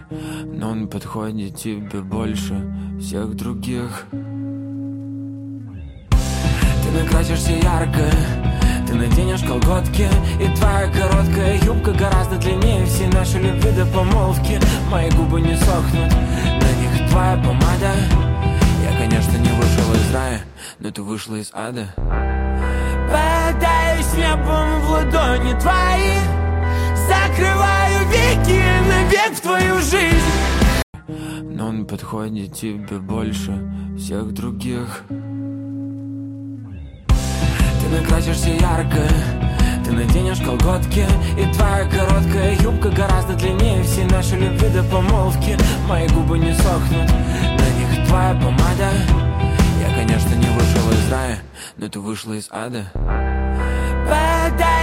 но он подходит тебе больше всех других. Ты накрасишься ярко, ты наденешь колготки, и твоя короткая юбка гораздо длиннее всей нашей любви до помолвки. Мои губы не сохнут, на них твоя помада. Я, конечно, не вышел из рая, но ты вышла из ада. Попадаюсь небом в ладони твои, закрываю веки навек в твою жизнь, но он подходит тебе больше всех других. Ты накрасишься ярко, ты наденешь колготки, и твоя короткая юбка гораздо длиннее всей нашей любви до помолвки. Мои губы не сохнут, на них твоя помада. Я, конечно, не вышел из рая, но ты вышла из ада.